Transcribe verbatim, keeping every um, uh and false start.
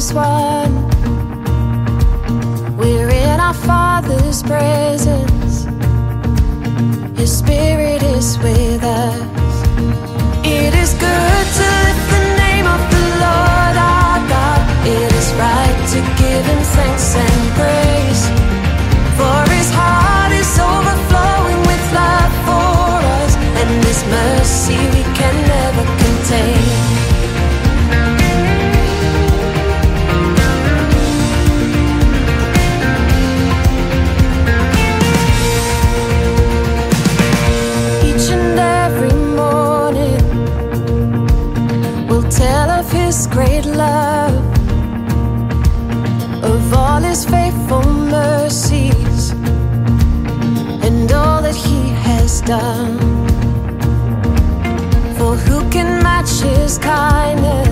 as one. We're in our Father's presence. His Spirit is with us. It is good to lift the name of the Lord our God. It is right to give Him thanks and praise, for His heart is overflowing with love for us, and His mercy we can never contain. Tell of His great love, of all His faithful mercies, and all that He has done. For who can match His kindness?